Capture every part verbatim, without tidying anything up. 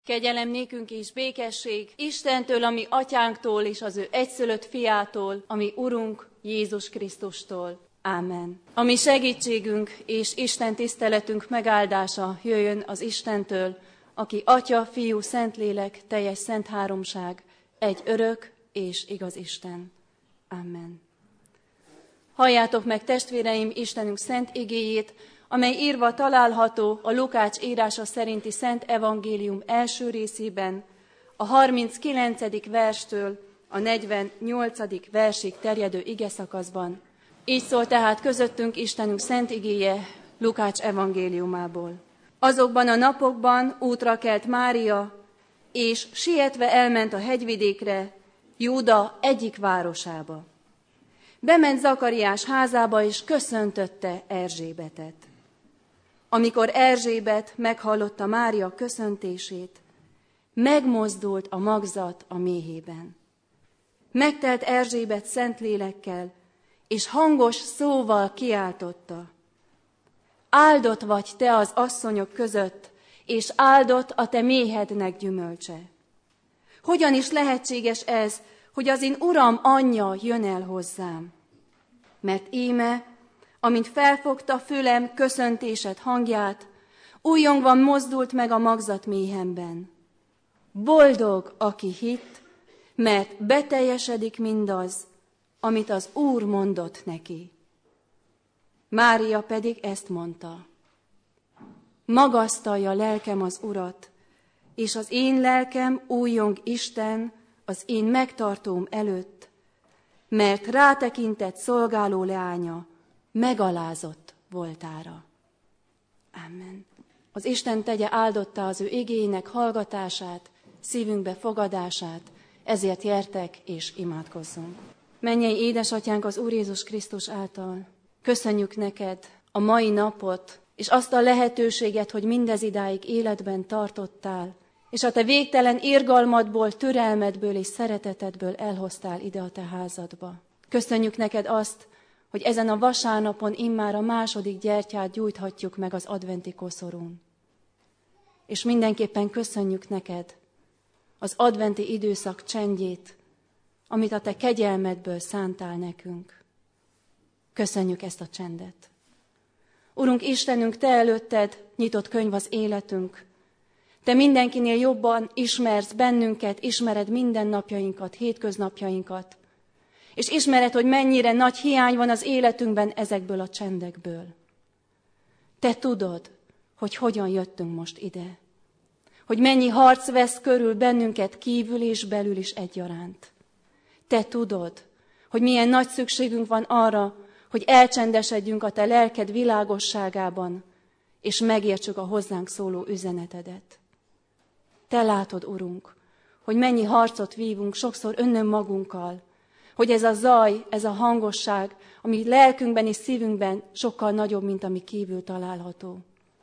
Kegyelem nékünk és békesség Istentől, ami atyánktól és az ő egyszülött fiától, ami Urunk Jézus Krisztustól. Ámen. A mi segítségünk és Isten tiszteletünk megáldása jöjjön az Istentől, aki Atya, Fiú, Szentlélek, teljes szent háromság, egy örök és igaz Isten. Amen. Halljátok meg, testvéreim, Istenünk szent igéjét, amely írva található a Lukács írása szerinti Szent Evangélium első részében, a harminckilencedik verstől a negyvennyolcadik versig terjedő igeszakaszban. Így szól tehát közöttünk Istenünk szent igéje Lukács evangéliumából. Azokban a napokban útra kelt Mária, és sietve elment a hegyvidékre, Júda egyik városába. Bement Zakariás házába, és köszöntötte Erzsébetet. Amikor Erzsébet meghallotta Mária köszöntését, megmozdult a magzat a méhében. Megtelt Erzsébet szent lélekkel, és hangos szóval kiáltotta: áldott vagy te az asszonyok között, és áldott a te méhednek gyümölcse. Hogyan is lehetséges ez, hogy az én Uram anyja jön el hozzám? Mert íme, amint felfogta fülem köszöntésed hangját, újongva mozdult meg a magzat méhemben. Boldog, aki hitt, mert beteljesedik mindaz, amit az Úr mondott neki. Mária pedig ezt mondta: magasztalja lelkem az Urat, és az én lelkem újjong Isten az én megtartóm előtt, mert rátekintett szolgáló leánya megalázott voltára. Amen. Az Isten tegye áldottá az ő igéinek hallgatását, szívünkbe fogadását, ezért gyertek és imádkozzunk. Mennyei édesatyánk az Úr Jézus Krisztus által, köszönjük neked a mai napot, és azt a lehetőséget, hogy mindez idáig életben tartottál, és a te végtelen irgalmadból, türelmedből és szeretetedből elhoztál ide a te házadba. Köszönjük neked azt, hogy ezen a vasárnapon immár a második gyertyát gyújthatjuk meg az adventi koszorún. És mindenképpen köszönjük neked az adventi időszak csendjét, amit a te kegyelmedből szántál nekünk. Köszönjük ezt a csendet. Urunk Istenünk, te előtted nyitott könyv az életünk. Te mindenkinél jobban ismersz bennünket, ismered mindennapjainkat, hétköznapjainkat, és ismered, hogy mennyire nagy hiány van az életünkben ezekből a csendekből. Te tudod, hogy hogyan jöttünk most ide, hogy mennyi harc vesz körül bennünket kívül és belül is egyaránt. Te tudod, hogy milyen nagy szükségünk van arra, hogy elcsendesedjünk a te lelked világosságában, és megértsük a hozzánk szóló üzenetedet. Te látod, Urunk, hogy mennyi harcot vívunk sokszor önmagunkkal, hogy ez a zaj, ez a hangosság, ami lelkünkben és szívünkben sokkal nagyobb, mint ami kívül található.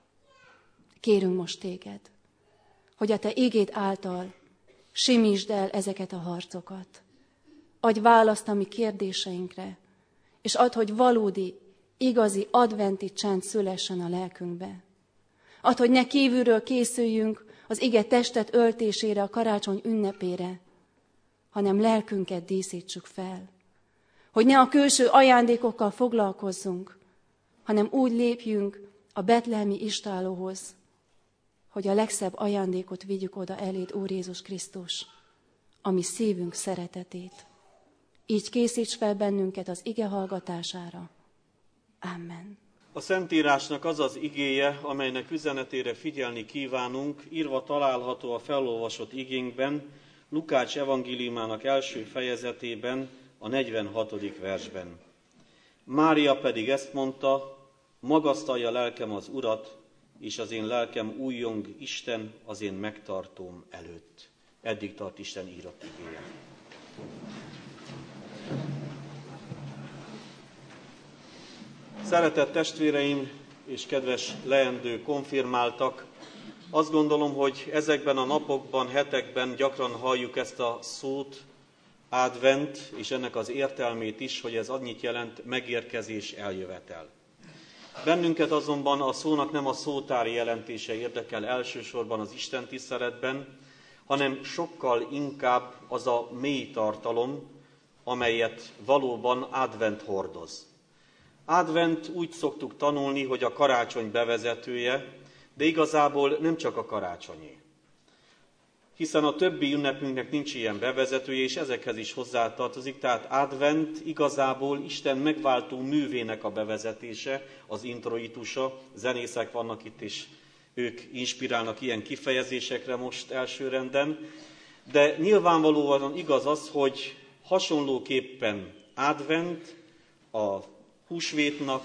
Kérünk most téged, hogy a te igéd által simítsd el ezeket a harcokat. Adj választ a mi kérdéseinkre, és add, hogy valódi, igazi adventi csend szülessen a lelkünkbe. Add, hogy ne kívülről készüljünk az ige testet öltésére, a karácsony ünnepére, hanem lelkünket díszítsük fel. Hogy ne a külső ajándékokkal foglalkozzunk, hanem úgy lépjünk a betlehemi istállóhoz, hogy a legszebb ajándékot vigyük oda eléd, Úr Jézus Krisztus, a mi szívünk szeretetét. Így készíts fel bennünket az ige hallgatására. Amen. A Szentírásnak az az igéje, amelynek üzenetére figyelni kívánunk, írva található a felolvasott igénkben, Lukács evangéliumának első fejezetében, a negyvenhatodik versben. Mária pedig ezt mondta: magasztalja lelkem az Urat, és az én lelkem újjong Isten az én megtartóm előtt. Eddig tart Isten írott igéje. Szeretett testvéreim és kedves leendő konfirmáltak, azt gondolom, hogy ezekben a napokban, hetekben gyakran halljuk ezt a szót, advent, és ennek az értelmét is, hogy ez annyit jelent: megérkezés, eljövetel. Bennünket azonban a szónak nem a szótári jelentése érdekel elsősorban az Isten tiszteletben, hanem sokkal inkább az a mély tartalom, amelyet valóban advent hordoz. Advent úgy szoktuk tanulni, hogy a karácsony bevezetője, de igazából nem csak a karácsonyé. Hiszen a többi ünnepünknek nincs ilyen bevezetője, és ezekhez is hozzátartozik, tehát advent igazából Isten megváltó művének a bevezetése, az introitusa, zenészek vannak itt, és ők inspirálnak ilyen kifejezésekre most elsőrenden, de nyilvánvalóan igaz az, hogy hasonlóképpen advent a húsvétnak,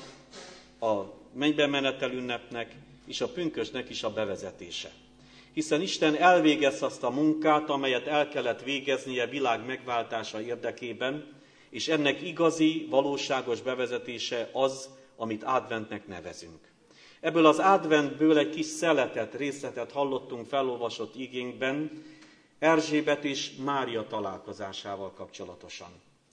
a mennybe menetel ünnepnek és a pünkösdnek is a bevezetése. Hiszen Isten elvégez azt a munkát, amelyet el kellett végeznie világ megváltása érdekében, és ennek igazi, valóságos bevezetése az, amit adventnek nevezünk. Ebből az adventből egy kis szeletet, részletet hallottunk felolvasott igénkben, Erzsébet és Mária találkozásával kapcsolatosan.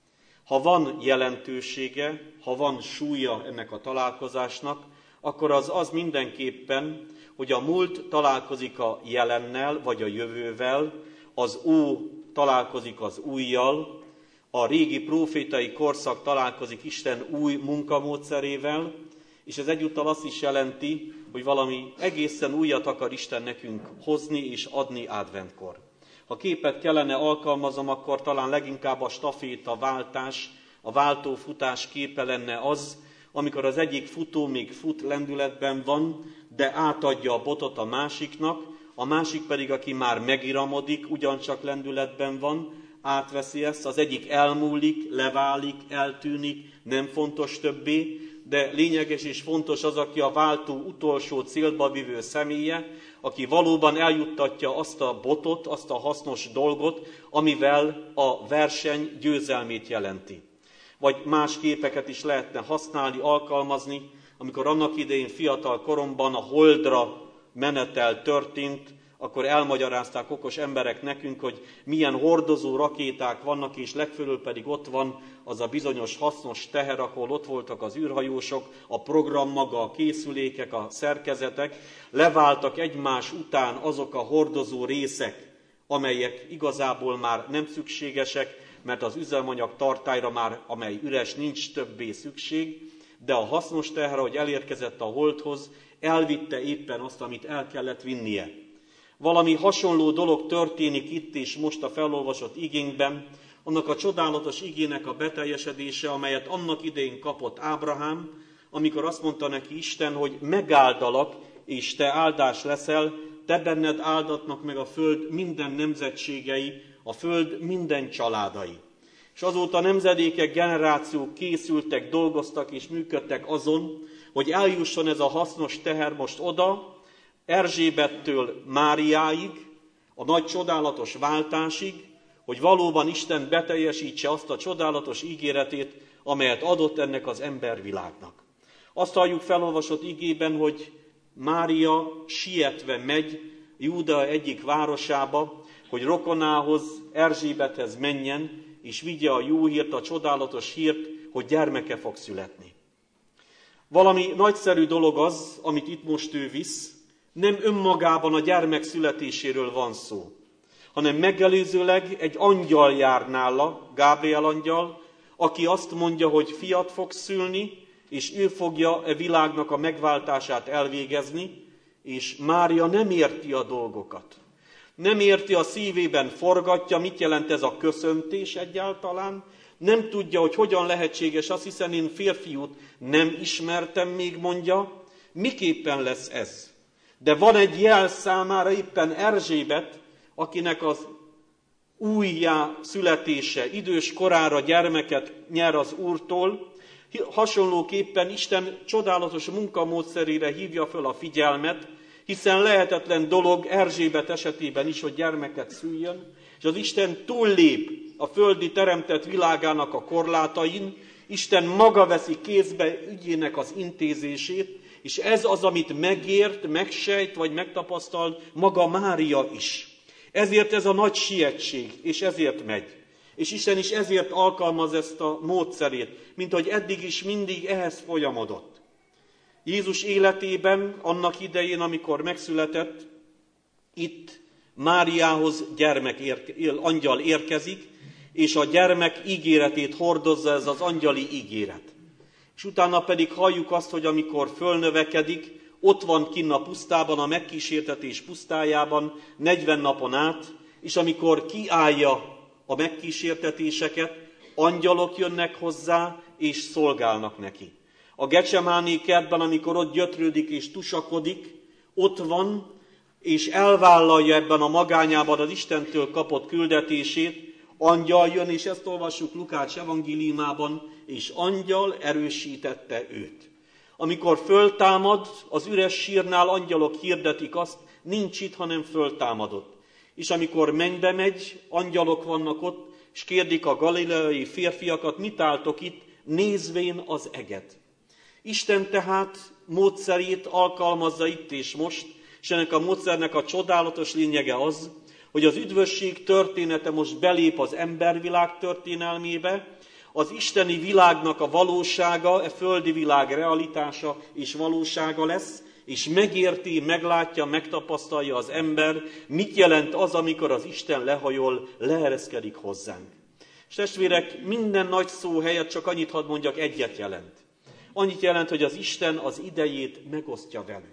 Ha van jelentősége, ha van súlya ennek a találkozásnak, akkor az az mindenképpen, hogy a múlt találkozik a jelennel, vagy a jövővel, az ó találkozik az újjal, a régi prófétai korszak találkozik Isten új munkamódszerével, és ez egyúttal azt is jelenti, hogy valami egészen újat akar Isten nekünk hozni és adni adventkor. Ha képet kellene alkalmazom, akkor talán leginkább a staféta váltás, a váltófutás képe lenne az, amikor az egyik futó még fut lendületben van, de átadja a botot a másiknak, a másik pedig, aki már megiramodik, ugyancsak lendületben van, átveszi ezt, az egyik elmúlik, leválik, eltűnik, nem fontos többé, de lényeges és fontos az, aki a váltó utolsó célba vivő személye, aki valóban eljuttatja azt a botot, azt a hasznos dolgot, amivel a verseny győzelmét jelenti. Vagy más képeket is lehetne használni, alkalmazni, amikor annak idején fiatal koromban a holdra menetel történt, akkor elmagyarázták okos emberek nekünk, hogy milyen hordozó rakéták vannak, és legfölül pedig ott van az a bizonyos hasznos teher, ahol ott voltak az űrhajósok, a program maga, a készülékek, a szerkezetek, leváltak egymás után azok a hordozó részek, amelyek igazából már nem szükségesek, mert az üzemanyag tartályra már, amely üres, nincs többé szükség, de a hasznos teher, ahogy elérkezett a holdhoz, elvitte éppen azt, amit el kellett vinnie. Valami hasonló dolog történik itt és most a felolvasott igénkben, annak a csodálatos igének a beteljesedése, amelyet annak idején kapott Ábrahám, amikor azt mondta neki Isten, hogy megáldalak, és te áldás leszel, te benned áldatnak meg a föld minden nemzetségei, a föld minden családai. És azóta nemzedékek, generációk készültek, dolgoztak és működtek azon, hogy eljusson ez a hasznos teher most oda, Erzsébettől Máriáig, a nagy csodálatos váltásig, hogy valóban Isten beteljesítse azt a csodálatos ígéretét, amelyet adott ennek az embervilágnak. Azt halljuk felolvasott igében, hogy Mária sietve megy Júdea egyik városába, hogy rokonához, Erzsébethez menjen, és vigye a jó hírt, a csodálatos hírt, hogy gyermeke fog születni. Valami nagyszerű dolog az, amit itt most ő visz, nem önmagában a gyermek születéséről van szó, hanem megelőzőleg egy angyal jár nála, Gábriel angyal, aki azt mondja, hogy fiat fog szülni, és ő fogja e világnak a megváltását elvégezni, és Mária nem érti a dolgokat. Nem érti, a szívében forgatja, mit jelent ez a köszöntés egyáltalán, nem tudja, hogy hogyan lehetséges az, hiszen én férfiút nem ismertem még, mondja, miképpen lesz ez. De van egy jel számára éppen Erzsébet, akinek az újjá születése, idős korára gyermeket nyer az Úrtól, hasonlóképpen Isten csodálatos munkamódszerére hívja föl a figyelmet, hiszen lehetetlen dolog Erzsébet esetében is, hogy gyermeket szüljön, és az Isten túllép a földi teremtett világának a korlátain, Isten maga veszi kézbe ügyének az intézését, és ez az, amit megért, megsejt, vagy megtapasztal maga Mária is. Ezért ez a nagy sietség, és ezért megy. És Isten is ezért alkalmaz ezt a módszerét, mint hogy eddig is mindig ehhez folyamodott. Jézus életében, annak idején, amikor megszületett, itt Máriához gyermek ér, angyal érkezik, és a gyermek ígéretét hordozza ez az angyali ígéret. És utána pedig halljuk azt, hogy amikor fölnövekedik, ott van kinn a pusztában, a megkísértetés pusztájában negyven napon át, és amikor kiállja a megkísértetéseket, angyalok jönnek hozzá, és szolgálnak neki. A Gecsemáné kertben, amikor ott gyötrődik és tusakodik, ott van, és elvállalja ebben a magányában az Istentől kapott küldetését, angyal jön, és ezt olvassuk Lukács evangéliumában, és angyal erősítette őt. Amikor föltámad, az üres sírnál angyalok hirdetik azt, nincs itt, hanem föltámadott. És amikor mennybe megy, angyalok vannak ott, és kérdik a galileai férfiakat, mit álltok itt, nézvén az eget. Isten tehát módszerét alkalmazza itt és most, és ennek a módszernek a csodálatos lényege az, hogy az üdvösség története most belép az embervilág történelmébe, az isteni világnak a valósága, a földi világ realitása és valósága lesz, és megérti, meglátja, megtapasztalja az ember, mit jelent az, amikor az Isten lehajol, leereszkedik hozzánk. És testvérek, minden nagy szó helyett csak annyit hadd mondjak, egyet jelent. Annyit jelent, hogy az Isten az idejét megosztja velünk.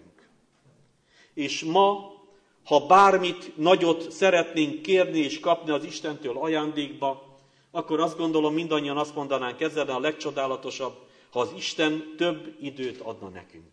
És ma, ha bármit nagyot szeretnénk kérni és kapni az Istentől ajándékba, akkor azt gondolom, mindannyian azt mondanánk, ez lenne a legcsodálatosabb, ha az Isten több időt adna nekünk.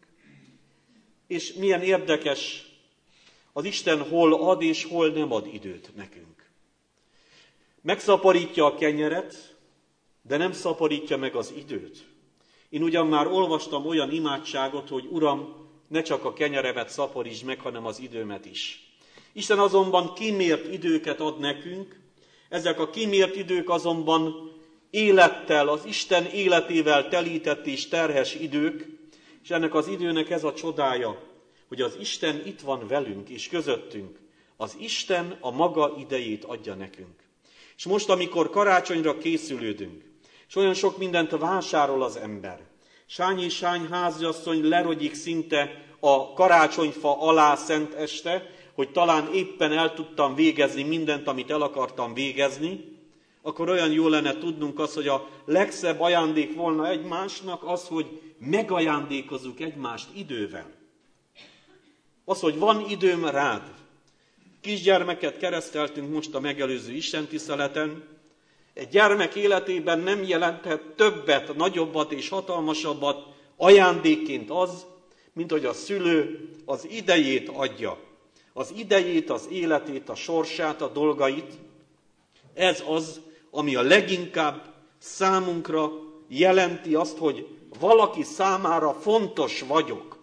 És milyen érdekes, az Isten hol ad és hol nem ad időt nekünk. Megszaporítja a kenyeret, de nem szaporítja meg az időt. Én ugyan már olvastam olyan imádságot, hogy Uram, ne csak a kenyeremet szaporítsd meg, hanem az időmet is. Isten azonban kimért időket ad nekünk, ezek a kimért idők azonban élettel, az Isten életével telített és terhes idők, és ennek az időnek ez a csodája, hogy az Isten itt van velünk és közöttünk. Az Isten a maga idejét adja nekünk. És most, amikor karácsonyra készülődünk, és olyan sok mindent vásárol az ember, sány és sány háziasszony lerogyik szinte a karácsonyfa alá szent este, hogy talán éppen el tudtam végezni mindent, amit el akartam végezni, akkor olyan jó lenne tudnunk azt, hogy a legszebb ajándék volna egymásnak az, hogy megajándékozzuk egymást idővel. Az, hogy van időm rád. Kisgyermeket kereszteltünk most a megelőző istentiszteleten. Egy gyermek életében nem jelenthet többet, nagyobbat és hatalmasabbat ajándékként az, mint hogy a szülő az idejét adja. Az idejét, az életét, a sorsát, a dolgait. Ez az, ami a leginkább számunkra jelenti azt, hogy valaki számára fontos vagyok.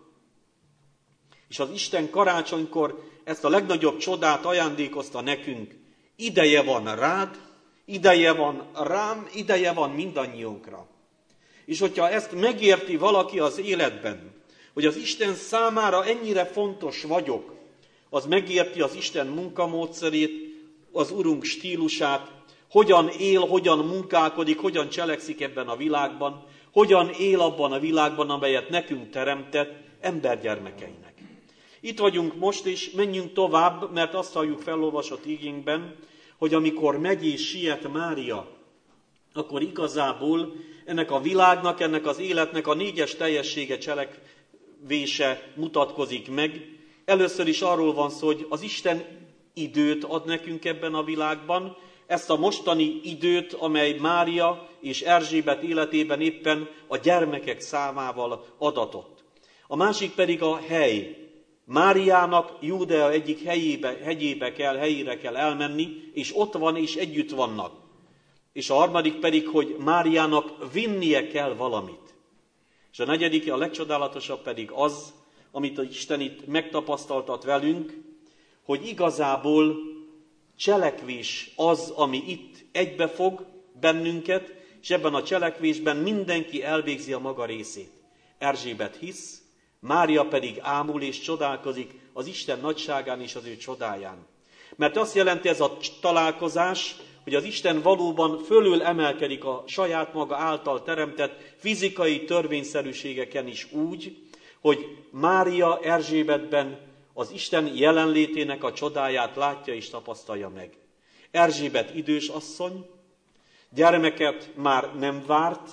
És az Isten karácsonykor ezt a legnagyobb csodát ajándékozta nekünk. Ideje van rád, ideje van rám, ideje van mindannyiunkra. És hogyha ezt megérti valaki az életben, hogy az Isten számára ennyire fontos vagyok, az megérti az Isten munkamódszerét, az Urunk stílusát, hogyan él, hogyan munkálkodik, hogyan cselekszik ebben a világban, hogyan él abban a világban, amelyet nekünk teremtett embergyermekeinek. Itt vagyunk most, és menjünk tovább, mert azt halljuk felolvasott igénkben, hogy amikor megy és siet Mária, akkor igazából ennek a világnak, ennek az életnek a négyes teljessége, cselekvése mutatkozik meg. Először is arról van szó, hogy az Isten időt ad nekünk ebben a világban, ezt a mostani időt, amely Mária és Erzsébet életében éppen a gyermekek számával adatott. A másik pedig a hely. Máriának Júdea egyik helyébe, hegyébe kell, helyére kell elmenni, és ott van, és együtt vannak. És a harmadik pedig, hogy Máriának vinnie kell valamit. És a negyedik, a legcsodálatosabb pedig az, amit az Isten itt megtapasztaltat velünk, hogy igazából cselekvés az, ami itt egybefog bennünket, és ebben a cselekvésben mindenki elvégzi a maga részét. Erzsébet hisz, Mária pedig ámul és csodálkozik az Isten nagyságán és az ő csodáján. Mert azt jelenti ez a találkozás, hogy az Isten valóban fölül emelkedik a saját maga által teremtett fizikai törvényszerűségeken is úgy, hogy Mária Erzsébetben az Isten jelenlétének a csodáját látja és tapasztalja meg. Erzsébet idős asszony, gyermeket már nem várt,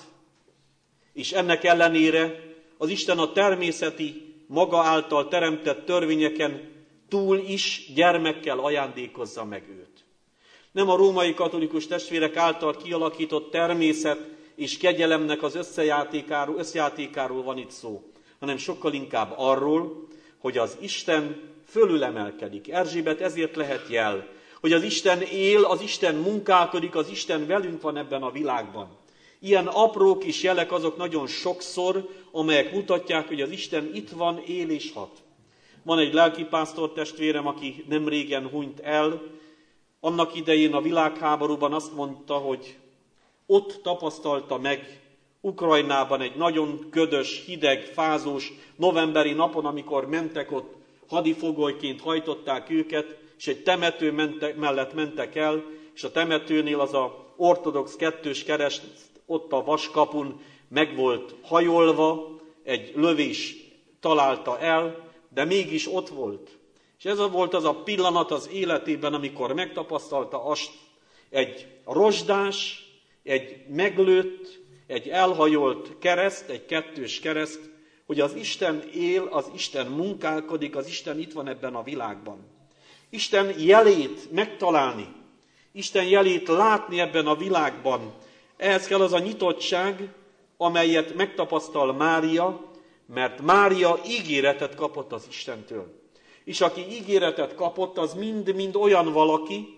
és ennek ellenére az Isten a természeti, maga által teremtett törvényeken túl is gyermekkel ajándékozza meg őt. Nem a római katolikus testvérek által kialakított természet és kegyelemnek az összejátékáról, összejátékáról van itt szó, hanem sokkal inkább arról, hogy az Isten fölülemelkedik. Erzsébet ezért lehet jel, hogy az Isten él, az Isten munkálkodik, az Isten velünk van ebben a világban. Ilyen apró kis jelek azok nagyon sokszor, amelyek mutatják, hogy az Isten itt van, él és hat. Van egy lelkipásztor testvérem, aki nem régen hunyt el. Annak idején a világháborúban azt mondta, hogy ott tapasztalta meg Ukrajnában egy nagyon ködös, hideg, fázós novemberi napon, amikor mentek ott, hadifogolyként hajtották őket, és egy temető mente, mellett mentek el, és a temetőnél az a ortodox kettős kereszt ott a vaskapun meg volt hajolva, egy lövés találta el, de mégis ott volt. És ez volt az a pillanat az életében, amikor megtapasztalta azt, egy rozsdás, egy meglőtt, egy elhajolt kereszt, egy kettős kereszt, hogy az Isten él, az Isten munkálkodik, az Isten itt van ebben a világban. Isten jelét megtalálni, Isten jelét látni ebben a világban, ehhez kell az a nyitottság, amelyet megtapasztal Mária, mert Mária ígéretet kapott az Istentől. És aki ígéretet kapott, az mind-mind olyan valaki,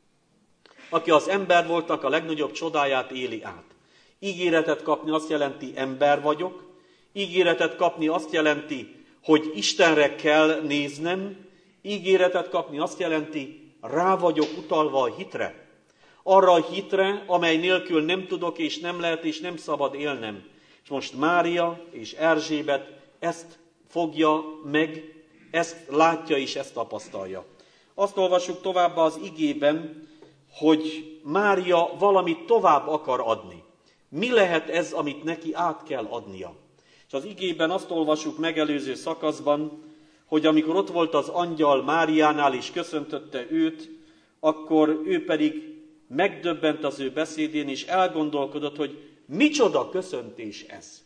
aki az ember voltak a legnagyobb csodáját éli át. Ígéretet kapni azt jelenti, ember vagyok, ígéretet kapni azt jelenti, hogy Istenre kell néznem, ígéretet kapni azt jelenti, rá vagyok utalva a hitre. Arra a hitre, amely nélkül nem tudok és nem lehet és nem szabad élnem. És most Mária és Erzsébet ezt fogja meg, ezt látja és ezt tapasztalja. Azt olvassuk továbbá az igében, hogy Mária valamit tovább akar adni. Mi lehet ez, amit neki át kell adnia? És az igében azt olvassuk megelőző szakaszban, hogy amikor ott volt az angyal Máriánál és köszöntötte őt, akkor ő pedig megdöbbent az ő beszédén, és elgondolkodott, hogy micsoda köszöntés ez.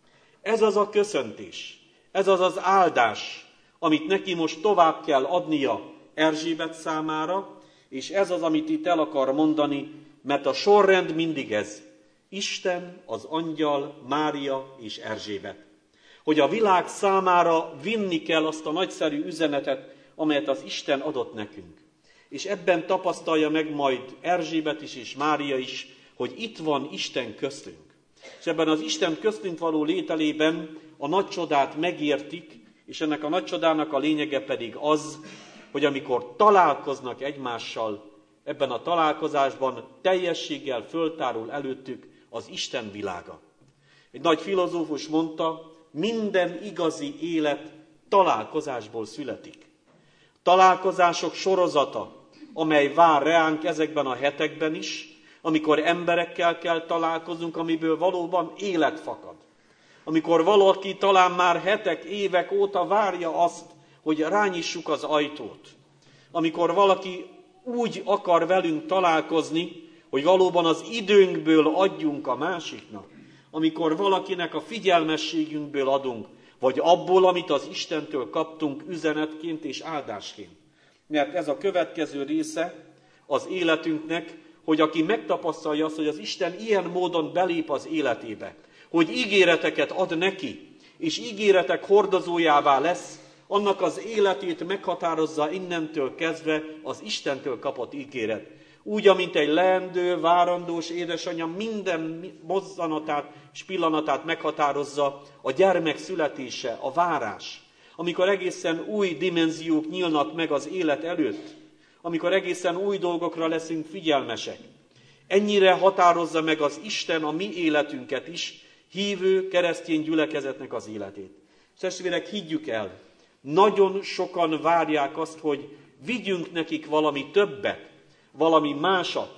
Ez az a köszöntés, ez az az áldás, amit neki most tovább kell adnia Erzsébet számára, és ez az, amit itt el akar mondani, mert a sorrend mindig ez. Isten, az angyal, Mária és Erzsébet. Hogy a világ számára vinni kell azt a nagyszerű üzenetet, amelyet az Isten adott nekünk. És ebben tapasztalja meg majd Erzsébet is és Mária is, hogy itt van Isten köztünk. És ebben az Isten köztünk való lételében a nagy csodát megértik, és ennek a nagy csodának a lényege pedig az, hogy amikor találkoznak egymással, ebben a találkozásban teljességgel föltárul előttük az Isten világa. Egy nagy filozófus mondta, minden igazi élet találkozásból születik. Találkozások sorozata, amely vár reánk ezekben a hetekben is, amikor emberekkel kell találkozunk, amiből valóban élet fakad. Amikor valaki talán már hetek, évek óta várja azt, hogy rányissuk az ajtót. Amikor valaki úgy akar velünk találkozni, hogy valóban az időnkből adjunk a másiknak. Amikor valakinek a figyelmességünkből adunk, vagy abból, amit az Istentől kaptunk üzenetként és áldásként. Mert ez a következő része az életünknek, hogy aki megtapasztalja azt, hogy az Isten ilyen módon belép az életébe, hogy ígéreteket ad neki, és ígéretek hordozójává lesz, annak az életét meghatározza innentől kezdve az Istentől kapott ígéret. Úgy, amint egy leendő, várandós édesanyja minden mozzanatát és pillanatát meghatározza a gyermek születése, a várás. Amikor egészen új dimenziók nyílnak meg az élet előtt, amikor egészen új dolgokra leszünk figyelmesek. Ennyire határozza meg az Isten a mi életünket is, hívő keresztény gyülekezetnek az életét. Testvérek, higgyük el, nagyon sokan várják azt, hogy vigyünk nekik valami többet, valami másat,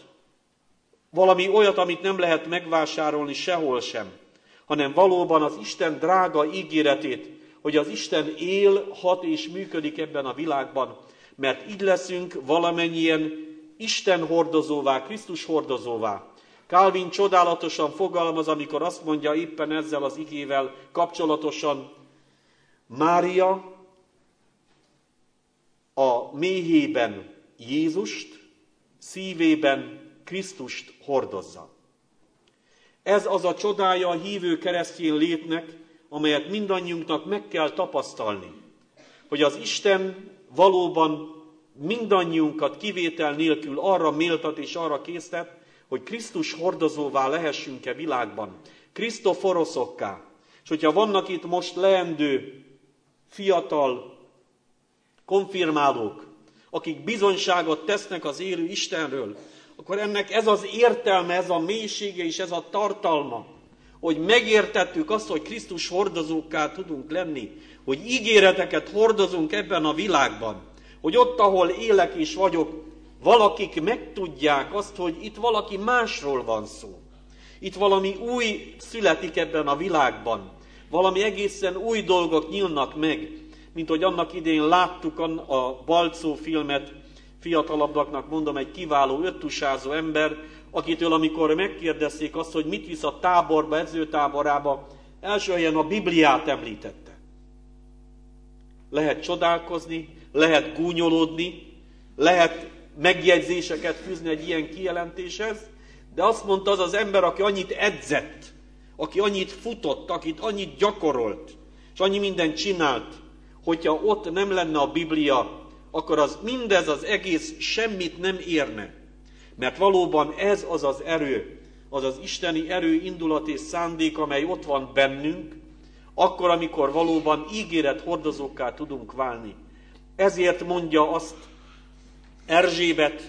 valami olyat, amit nem lehet megvásárolni sehol sem, hanem valóban az Isten drága ígéretét, hogy az Isten él, hat és működik ebben a világban, mert így leszünk valamennyien Isten hordozóvá, Krisztus hordozóvá. Calvin csodálatosan fogalmaz, amikor azt mondja éppen ezzel az igével kapcsolatosan, Mária a méhében Jézust, szívében Krisztust hordozza. Ez az a csodája a hívő keresztény létnek, amelyet mindannyiunknak meg kell tapasztalni, hogy az Isten valóban mindannyiunkat kivétel nélkül arra méltat és arra késztet, hogy Krisztus hordozóvá lehessünk-e világban, Krisztoforoszokká. És hogyha vannak itt most leendő, fiatal konfirmálók, akik bizonyságot tesznek az élő Istenről, akkor ennek ez az értelme, ez a mélysége és ez a tartalma, hogy megértettük azt, hogy Krisztus hordozókká tudunk lenni, hogy ígéreteket hordozunk ebben a világban, hogy ott, ahol élek és vagyok, valakik megtudják azt, hogy itt valaki másról van szó. Itt valami új születik ebben a világban. Valami egészen új dolgok nyílnak meg, mint hogy annak idén láttuk a Balczó filmet, fiatalabbaknak mondom, egy kiváló öttusázó ember, akitől amikor megkérdezték azt, hogy mit visz a táborba, edzőtáborába, első helyen a Bibliát említette. Lehet csodálkozni, lehet gúnyolódni, lehet megjegyzéseket fűzni egy ilyen kijelentéshez, de azt mondta az az ember, aki annyit edzett, aki annyit futott, akit annyit gyakorolt, és annyi mindent csinált, hogyha ott nem lenne a Biblia, akkor az mindez az egész semmit nem érne. Mert valóban ez az az erő, az az isteni erő, indulat és szándék, amely ott van bennünk, akkor, amikor valóban ígéret hordozókká tudunk válni. Ezért mondja azt Erzsébet,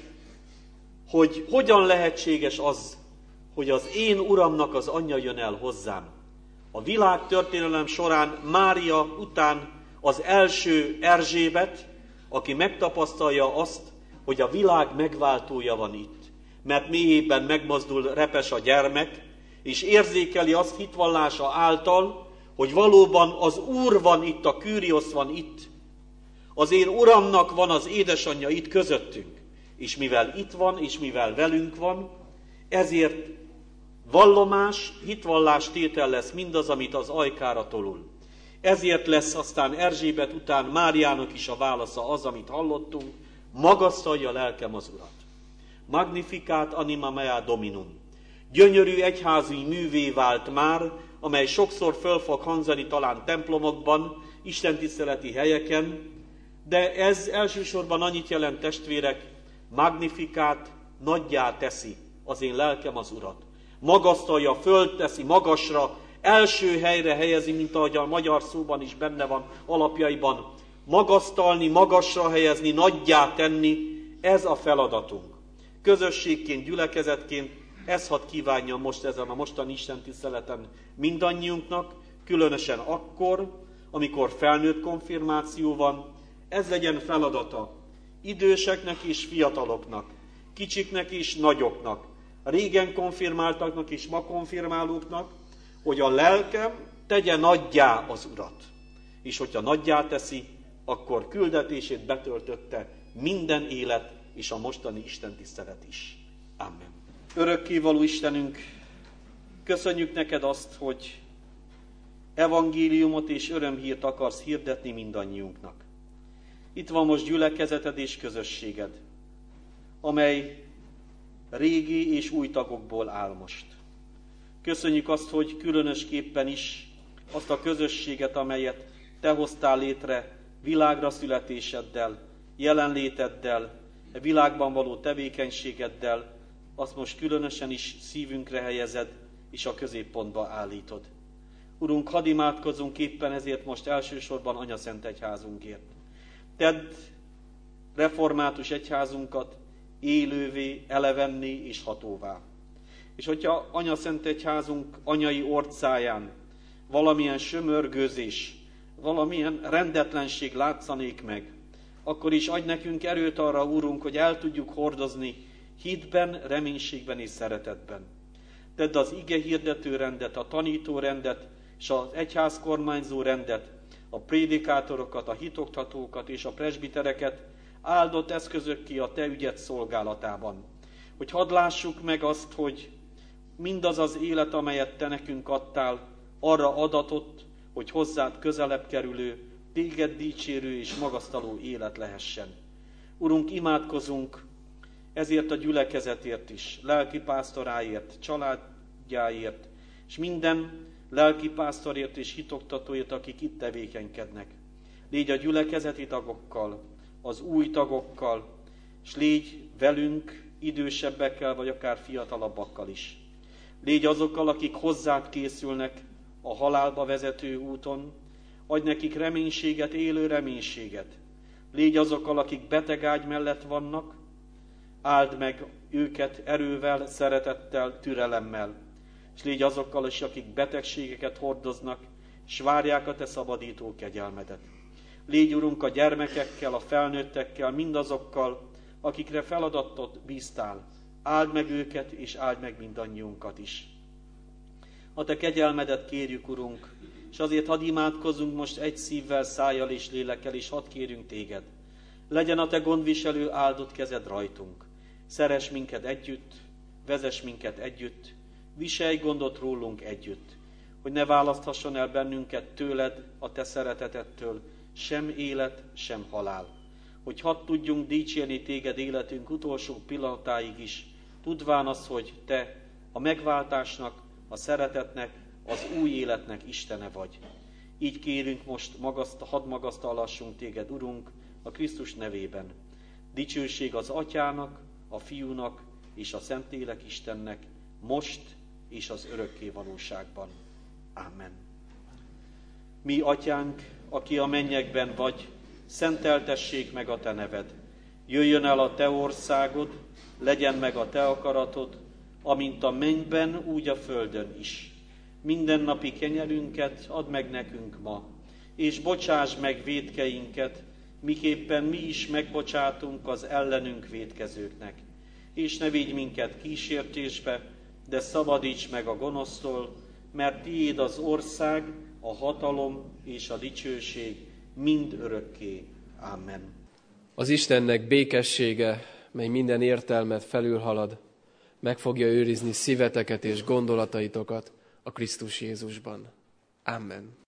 hogy hogyan lehetséges az, hogy az én Uramnak az anyja jön el hozzám. A világ történelem során Mária után az első Erzsébet, aki megtapasztalja azt, hogy a világ megváltója van itt. Mert mélyében megmozdul, repes a gyermek, és érzékeli azt hitvallása által, hogy valóban az Úr van itt, a Kűriosz van itt. Az én Uramnak van az édesanyja itt közöttünk. És mivel itt van, és mivel velünk van, ezért vallomás, hitvallás tétel lesz mindaz, amit az ajkára tolul. Ezért lesz aztán Erzsébet után Máriának is a válasza az, amit hallottunk, magasztalja lelkem az Urat. Magnificat anima mea Dominum. Gyönyörű egyházi művé vált már, amely sokszor föl fog hangzani talán templomokban, istentiszteleti helyeken, de ez elsősorban annyit jelent, testvérek, magnificat, nagyjá teszi az én lelkem az Urat. Magasztalja, fölteszi magasra, első helyre helyezi, mint ahogy a magyar szóban is benne van alapjaiban. Magasztalni, magasra helyezni, nagyjá tenni, ez a feladatunk. Közösségként, gyülekezetként ezt hadd kívánjam most ezen a mostani istentiszteleten mindannyiunknak, különösen akkor, amikor felnőtt konfirmáció van, ez legyen feladata időseknek és fiataloknak, kicsiknek és nagyoknak, régen konfirmáltaknak és ma konfirmálóknak, hogy a lelkem tegye nagyjá az Urat. És hogyha nagyjá teszi, akkor küldetését betöltötte minden élet és a mostani istentisztelet is. Amen. Örökkévaló Istenünk, köszönjük neked azt, hogy evangéliumot és örömhírt akarsz hirdetni mindannyiunknak. Itt van most gyülekezeted és közösséged, amely régi és új tagokból áll most. Köszönjük azt, hogy különösképpen is azt a közösséget, amelyet te hoztál létre világra születéseddel, jelenléteddel, a világban való tevékenységeddel, azt most különösen is szívünkre helyezed, és a középpontba állítod. Urunk, hadd imádkozzunk éppen ezért most elsősorban Anyaszent Egyházunkért. Tedd református egyházunkat élővé, elevenné és hatóvá. És hogyha Anyaszent Egyházunk anyai orcáján valamilyen sömörgőzés, valamilyen rendetlenség látszanék meg, akkor is adj nekünk erőt arra, Úrunk, hogy el tudjuk hordozni hitben, reménységben és szeretetben. Tedd az ige hirdető rendet, a tanító rendet és az egyház kormányzó rendet a prédikátorokat, a hitoktatókat és a presbitereket áldott eszközökké a te ügyed szolgálatában. Hogy hadd lássuk meg azt, hogy mindaz az élet, amelyet te nekünk adtál, arra adatott, hogy hozzád közelebb kerülő, téged dicsérő és magasztaló élet lehessen. Urunk, imádkozunk ezért a gyülekezetért is, lelkipásztoráért, családjáért, és minden lelkipásztorért és hitoktatóért, akik itt tevékenykednek. Légy a gyülekezeti tagokkal, az új tagokkal, és légy velünk, idősebbekkel, vagy akár fiatalabbakkal is. Légy azokkal, akik hozzád készülnek a halálba vezető úton, adj nekik reménységet, élő reménységet. Légy azokkal, akik betegágy mellett vannak, áld meg őket erővel, szeretettel, türelemmel. És légy azokkal is, akik betegségeket hordoznak, és várják a te szabadító kegyelmedet. Légy, Urunk, a gyermekekkel, a felnőttekkel, mindazokkal, akikre feladatot bíztál. Áld meg őket, és áld meg mindannyiunkat is. A te kegyelmedet kérjük, Urunk, és azért hadd imádkozzunk most egy szívvel, szájjal és lélekkel, és hadd kérjünk téged. Legyen a te gondviselő áldott kezed rajtunk. Szeress minket együtt, vezess minket együtt, viselj gondot rólunk együtt, hogy ne választhasson el bennünket tőled, a te szeretetettől, sem élet, sem halál. Hogy hadd tudjunk dicsérni téged életünk utolsó pillanatáig is, tudván az, hogy te a megváltásnak, a szeretetnek, az új életnek Istene vagy. Így kérünk most, magaszt, hadd magasztalassunk téged, Urunk, a Krisztus nevében. Dicsőség az Atyának, a Fiúnak és a Szentlélek Istennek, most és az örökké valóságban. Amen. Mi, Atyánk, aki a mennyekben vagy, szenteltessék meg a te neved. Jöjjön el a te országod, legyen meg a te akaratod, amint a mennyben, úgy a földön is. Mindennapi kenyerünket add meg nekünk ma, és bocsáss meg vétkeinket, miképpen mi is megbocsátunk az ellenünk vétkezőknek. És ne vigy minket kísértésbe, de szabadíts meg a gonosztól, mert tiéd az ország, a hatalom és a dicsőség mind örökké. Amen. Az Istennek békessége, mely minden értelmet felülhalad, meg fogja őrizni szíveteket és gondolataitokat a Krisztus Jézusban. Amen.